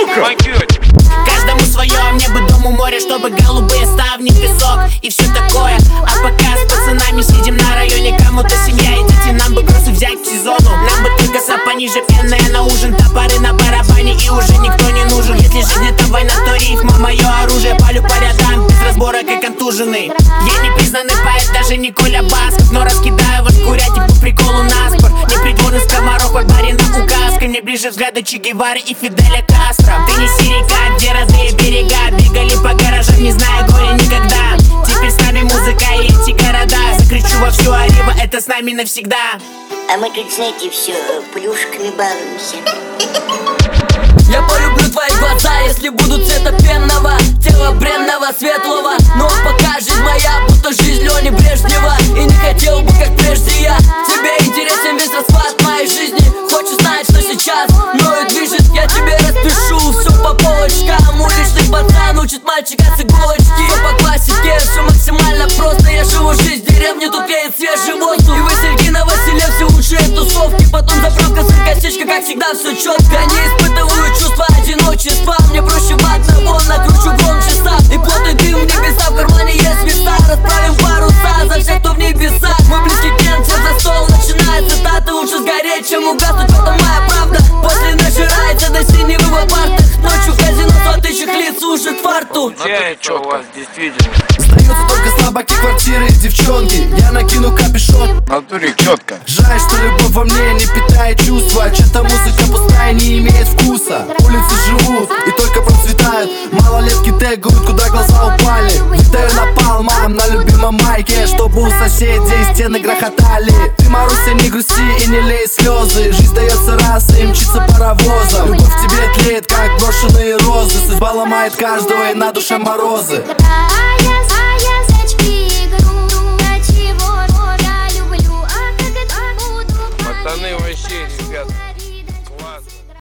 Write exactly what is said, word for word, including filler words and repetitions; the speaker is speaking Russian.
Каждому свое, мне бы дом у моря, чтобы голубые ставни, песок и все такое. А пока с пацанами сидим на районе, кому-то семья и дети, нам бы кроссы взять к сезону. Нам бы только са пониже, пенная на ужин, топоры на барабане и уже никто не нужен. Если жизнь это война, то рифма мое оружие. Палю по рядам, без разбора, как контуженный. Я не признанный поэт, даже не Коля Басков, но раскидаю вас курять и по приколу наспор. Не придворный скоморох, под баре на указкой. Мне ближе взгляды Че Гевары и Фиделя Кастро. Ты не сирика, где разные берега. Бегали по гаражам, не зная горя никогда. Теперь с нами музыка и эти города. Закричу во всю Арива, это с нами навсегда. А мы тут, знаете, все плюшками балуемся. Я полюблю твои глаза, если будут цвета пенного, тела бренного, светлого. Но пока жизнь моя, будто жизнь Лени Брежнева. И не хотел бы, как прежде я. Тебе интересен весь расклад моей жизни. Хочешь знать, что сейчас мною движет? Я тебе распишу все по полочкам. Уличный пацан учит мальчика с иголочки. Все по классике, все максимально просто. Я живу жизнь в деревне, тут веет свежий воздух. И васильки на Василе, все лучшие тусовки. Потом заправка, сыр-косичка, как всегда все четко. Не испытываю чувство одиночества. Мне проще в одного, накручу громче сам. И плотный дым в небеса, в кармане есть веса. Расправим паруса за всех, кто в небесах. Мы близки к ненцам, за стол начинается цитаты. Лучше сгореть, чем угаснуть, это моя правда. После нажирается до синевы в апартах. Ночью в казино сто тысяч лиц сушит фарту. Ну что у вас действительно? Сдаются только слабаки, квартиры и девчонки. Я накину капюшон. В натуре четко. Жаль, что любовь во мне не питает чувства. Чья-то музыка пустая, не имеет вкуса. Улицы живут и только процветают. Малолетки тегают, куда глаза упали. Летаю на палмам, на любимом майке, чтобы у соседей стены грохотали. Ты, Маруся, не грусти и не лей слезы. Жизнь дается раз и мчится паровозом. Любовь в тебе тлеет, как брошенные розы. Судьба ломает каждого и на душе морозы.